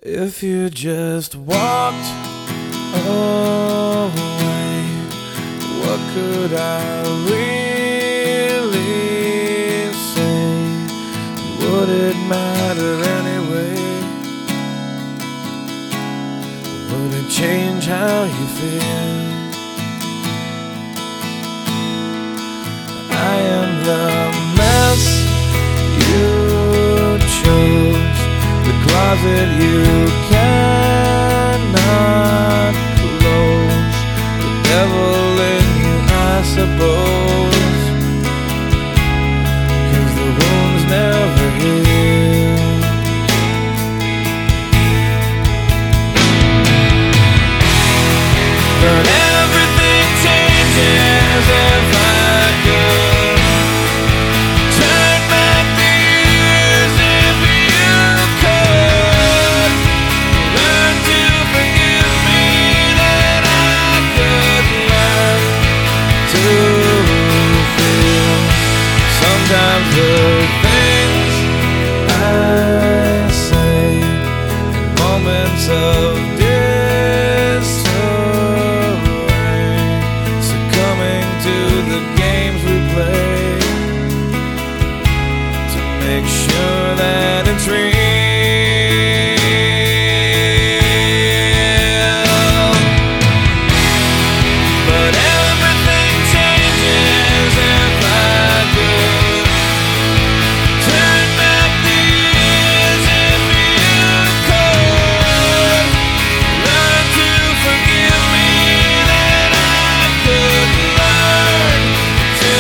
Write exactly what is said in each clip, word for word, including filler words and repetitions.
If you just walked away, what could I really say? Would it matter anyway? Would it change how you feel? I am the mess you chose, the closet you cannot close, the devil in you, I suppose, 'cause the wounds never heal. But everything changes if I could turn back the years. If you could learn to forgive me, then I could learn to feel. Sometimes the things I say in moments of disarray, succumbing to the games we play, to make sure that it's real. But everything changes if I could turn back the years. If you could learn to forgive me, then I could learn to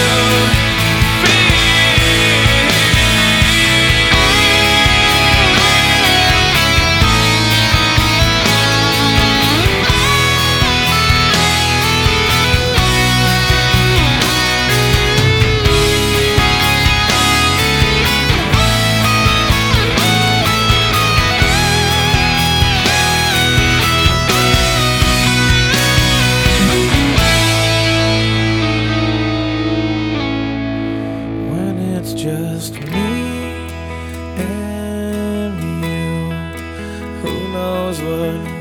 when it's just me and you, who knows what